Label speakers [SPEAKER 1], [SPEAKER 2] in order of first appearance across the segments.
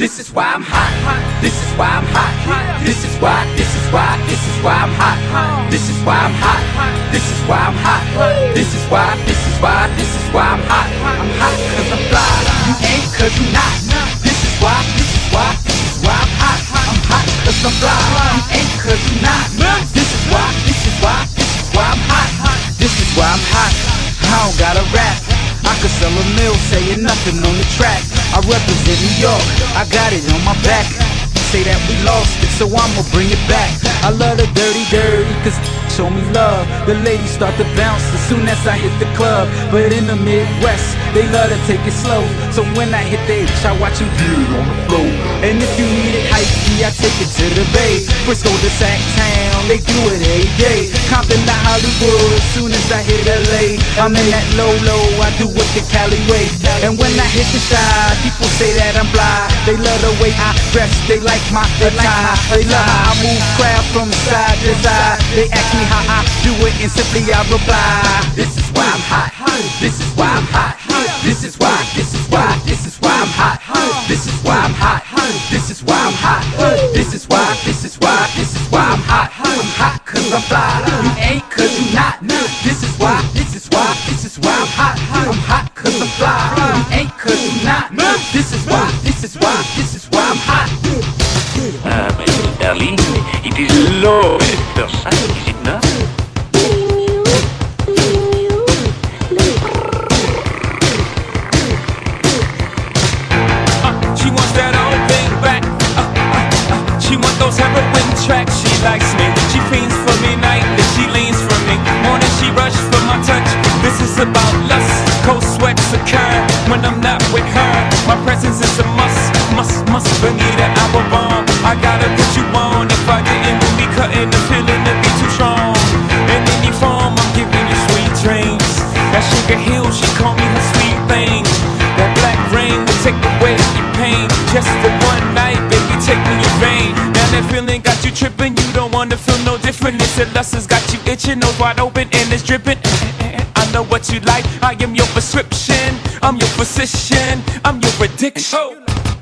[SPEAKER 1] This is why I'm hot. This is why I'm hot. This is why I'm hot. This is why I'm hot. This is why I'm hot. This is why I'm hot. I'm hot cause I'm fly. You ain't cause you not. This is why I'm hot. I'm hot cause I'm fly. You ain't cause you not. This is why I'm hot. This is why I'm hot. I don't gotta rap. I could sell a mill saying nothing on the track. I represent New York, I got it on my back. Say that we lost it, so I'ma bring it back. I love the dirty, cause show me love. The ladies start to bounce as soon as I hit the club. But in the Midwest, they love to take it slow. So when I hit the H, I watch them get it on the floor. And if you need it hypey, I take it to the Bay. Frisco to Sacktown, they do it every day. Compton to Hollywood, as soon as I hit LA, I'm in that low, I do it the Cali way. And when I hit the shot, people say that I'm fly. They love the way I dress, they like my attire. They love how I move crowd from side to side. They ask me how I do it and simply I reply, this is why I'm hot. This is why I'm hot. This is why I'm hot. This is why I'm hot. This is why I'm hot. This is why I'm hot. I'm hot cause I'm fly. You ain't cause you not. This is why I'm hot. I'm hot cause I'm fly. You ain't cause you not. This is why I'm hot.
[SPEAKER 2] But in Berlin, it is low percent, is it not?
[SPEAKER 3] She wants that old thing back. She wants those heroin tracks. She likes me. She fiends for me nightly. She leans for me. Morning she rushes for my touch. This is about lust. Cold sweats occur when I'm not with her. My presence is a must. Bonita Applebum. I gotta put you on. If I didn't, we'll be cutting the feeling to be too strong. In any form, I'm giving you sweet dreams. That Sugar Hill, she call me her sweet thing. That black rain will take away your pain. Just for one night, baby, take me in vain. Now that feeling got you tripping, you don't wanna feel no different. It's the lust has got you itching, nose wide open and it's dripping. I know what you like, I am your prescription. I'm your physician, I'm your addiction.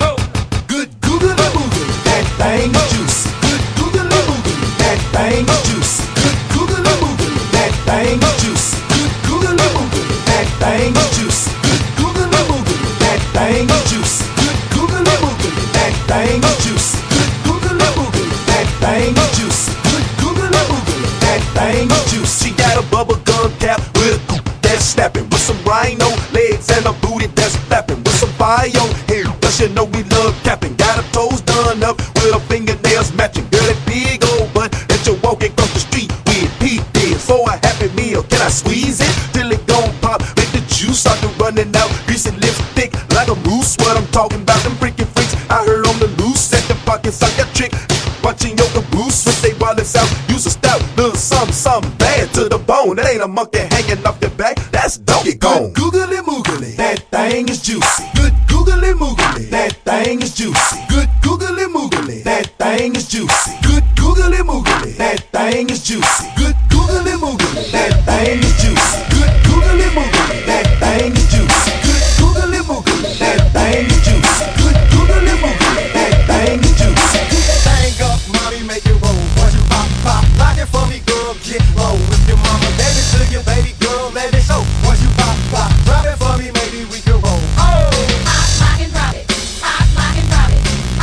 [SPEAKER 4] Good googly moogly, that thing is juicy. Good googly moogly, that thing is juicy. Good googly moogly, that thing is juicy. Good googly moogly, that thing is juicy. Good googly moogly, that thing is juicy. Good googly moogly, that thing is juicy. Good googly moogly, that thing is juicy. Good googly moogly, that thing is juicy. She got a bubble gum cap with a goop that's snapping, with some rhino legs and a booty that's flapping, with some bio hair. Plus you know we love capping. Got her toes done up with her fingernails matching. Girl, that big old butt that you're walking across the street with. Pete did for a happy meal. Can I squeeze it till it gon' pop? Make the juice start to running out. Greasy lips thick like a moose. What I'm talking about, them freaking freaks I heard on the loose. At the pockets like a trick. Watching your caboose with they wallets out. Use a stout, little something bad to the bone. That ain't a monkey hanging off your back. That's Donkey Kong. Good googly moogly, that thing is juicy. Good googly moogly, that thing is juicy. Good googly moogly, that thing is juicy. Good googly moogly, that thing is juicy. Good googly moogly, that thing is juicy. Good googly moogly, that thing is juicy. Good googly moogly, that thing is juicy. Good googly moogly, that thing is juicy.
[SPEAKER 5] Thing up, mommy, make it roll. Once you pop, lock it for me, girl, get low. With your mama, baby, to your baby girl, let it show. Once you pop, drop it for me, maybe we can roll. Oh!
[SPEAKER 6] Pop, lock and drop it. Pop, lock and drop it.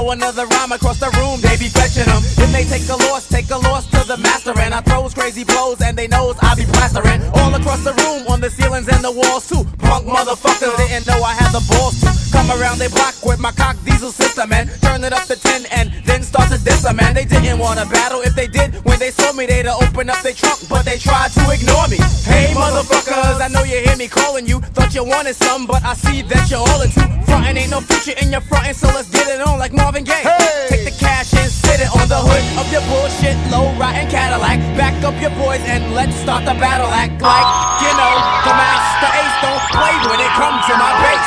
[SPEAKER 1] throw another rhyme across the room, they be fetching them. If they take a loss to the master. And I throws crazy blows and they knows I be plastering all across the room, on the ceilings and the walls too. Punk motherfuckers didn't know I had the balls to come around they block with my cock diesel system and turn it up to 10 and then start to diss them. Man, they didn't want to battle. If they did, when they saw me, they'd open up their trunk, but they tried to ignore me. Hey motherfuckers, I know you hear me calling you. Thought you wanted some, but I see that you're all into frontin'. Ain't no future in your frontin', so let's get it on like Marvin Gaye. Hey. Take the cash and sit it on the hood of your bullshit low rotten Cadillac. Back up your boys and let's start the battle. Act like, you know, the Master Ace don't play when it comes to my bass.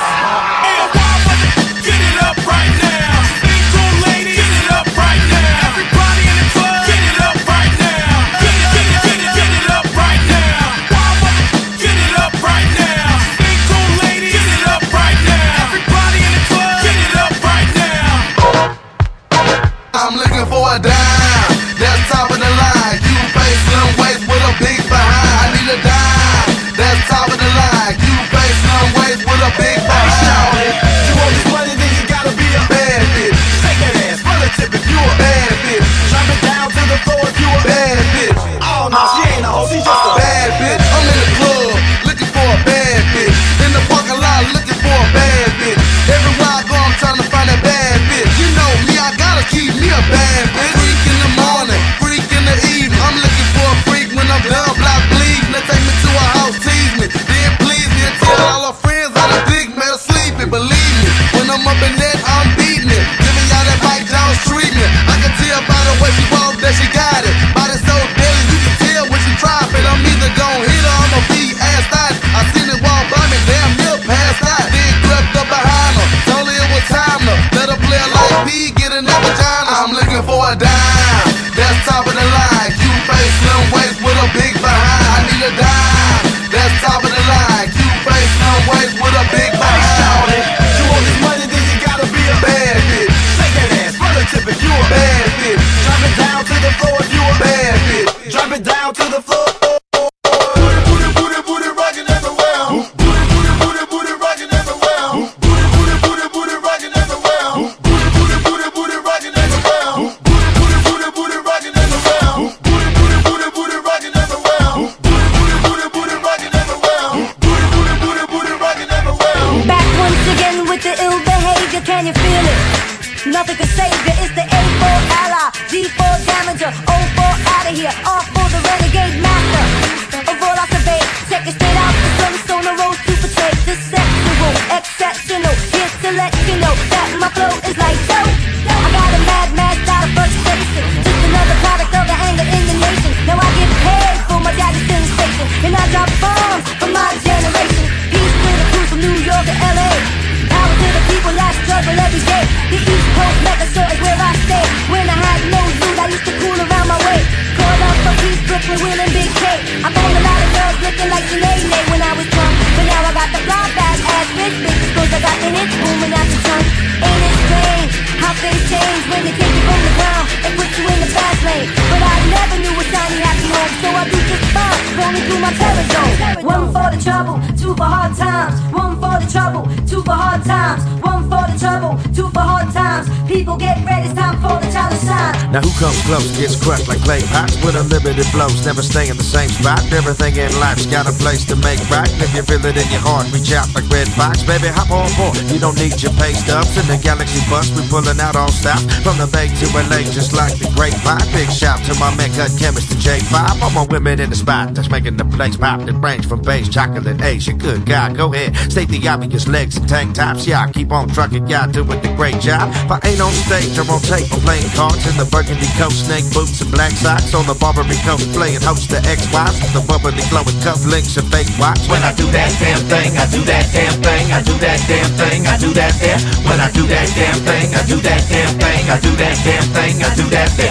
[SPEAKER 3] Get it up right now. Big cool ladies, get it up right now. Everybody in the club, get it up right now. Get it up right now. Get it up right now. Big cool ladies, get it up right now. Everybody in the club, get it up right now.
[SPEAKER 6] I'm looking for a dime, that's top of the line. You face slim waist with a big behind. I need a dime, that's top of the line. You face slim waist with a big behind.
[SPEAKER 5] You want this money, then you gotta be a
[SPEAKER 6] Bad bitch,
[SPEAKER 5] take that ass, relative if you a
[SPEAKER 6] bad bitch,
[SPEAKER 5] drop it down to the floor if you a
[SPEAKER 6] bad bitch,
[SPEAKER 5] Oh no, she ain't a hoe, she just a
[SPEAKER 6] bad bitch. I'm in the club looking for a bad bitch. In the parking lot looking for a bad bitch. Everywhere I go I'm trying to find a bad bitch. You know me, I gotta keep me a bad bitch. Freak in the morning, freak in the evening. I'm looking for a freak when I'm done block bleeding. They take me to a house, tease me, then please me and tell all her friends how to dig me to sleep it. Believe me, when I'm up in that, I'm beating it. Giving y'all that bike down treatment. I can tell by the way she walk that she got it. Body so deadly, you can tell when she drop it. I'm either gon' hit her, I'ma be assed out. I seen it walk by me, damn near passed out. Then crept up behind her, told her it was time to let her play like P, get in that vagina. I'm looking for a dime, that's top of the line. You face slim waist with a big behind. I need a dime, that's top of the line. You face slim waist with a big behind.
[SPEAKER 5] You want this money, then you gotta be a
[SPEAKER 6] Bad bitch,
[SPEAKER 5] take that ass, relative if you a
[SPEAKER 6] bad bitch,
[SPEAKER 5] drop it down to the floor if you a
[SPEAKER 6] bad bitch.
[SPEAKER 5] drop it down to the floor. Booty rockin' everywhere. Booty rockin' everywhere. Booty rockin' everywhere. Booty rockin' everywhere. Booty rockin' everywhere. Booty rockin' everywhere. Booty rockin' everywhere. Booty rockin' everywhere.
[SPEAKER 7] Back once again with the ill behavior, can you feel it? Nothing can save you, it's the A4 ally, D4 damager, O4 out of here, R for the renegade master. Of all I survey, take it straight out the sunstone, a road to portray the sexual, exceptional, here to let you know that my flow is like dope. I got a mad style of frustration, just another product of the anger in the nation. Now I get paid for my daddy's sensation, and I drop bombs for my generation. Peace to the crew from New York to LA. Power to the people that struggle every day. The East Coast Mecca sure is where I stay. When I had no loot, I used to cool around my way. Caught up for peace, Brooklyn, Will and Big K. I found a lot of girls looking like Sinead when I was drunk. But now I got the fly back ass bitches, cause I got in it booming out the trunk. Ain't it strange how things change when they take you from the ground and put you in the fast lane? But I never knew a tiny happy home, so I do just fine, rolling through my terror zone. One for the trouble, two for hard times. One for the trouble, two for hard times. One for the trouble, two for hard times. People get ready, it's time for the child to shine.
[SPEAKER 8] Now who comes close gets crushed like clay pots with unlimited blows, never stay in the same spot. Everything in life's got a place to make right. And if you feel it in your heart, reach out like Red Fox. Baby, hop on board, you don't need your pay stubs. In the Galaxy bus, we pulling out all stops. From the Bay to LA, just like the grapevine. Big shout to my man, cut chemist, the J5. All my women in the spot, that's making the place pop. That range from base, chocolate, Ace, you good guy, go ahead. State the obvious, legs and tank tops. Yeah, keep on trucking, y'all doing the great job. If I ain't on stage, I'm on tape. I'm playing cards in the burgundy coat, snake boots and black socks. On the Barbary coast, playing host to ex-wives. With the bubbly glowing cufflinks and fake watch.
[SPEAKER 1] When I do that damn thing, I do that damn thing, I do that damn thing, I do that there. When I do that damn thing, I do that damn thing, I do that damn thing, I do that there.
[SPEAKER 8] Now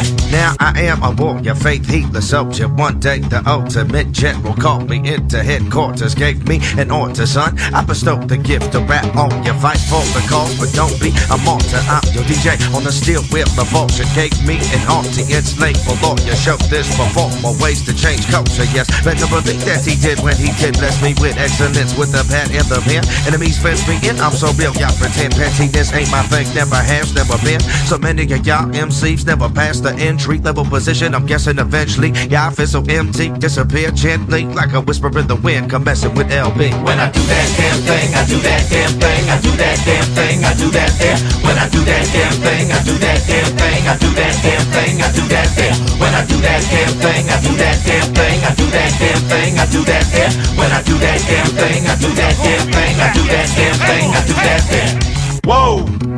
[SPEAKER 8] Now I am a warrior, faith heedless soldier. One day the ultimate general called me into headquarters, gave me an order, son. I bestowed the gift to rap on you, fight for the cause, but don't be a martyr. I'm your DJ on the steel wheel of vulture. Gave me an audience label lawyer. Showed this performer ways to change culture. Yes, better believe that he did when he did bless me with excellence, with the pad and the pen. Enemies fence me in, I'm so real, y'all pretend pettiness ain't my thing. Never has, never been. So many of y'all MCs never passed the entry level position. I'm guessing eventually y'all feel so empty, disappear gently like a whisper in the wind. Come messing with LB.
[SPEAKER 1] When I do that damn thing, I do that damn thing, I do that damn thing, I do that damn. When I do that damn thing, I do that damn thing, I do that damn thing, I do that damn. When I do that damn thing, I do that damn thing, I do that damn thing, I do that damn. When I do that damn thing, I do that damn thing, I do that damn thing, I do that damn. Whoa!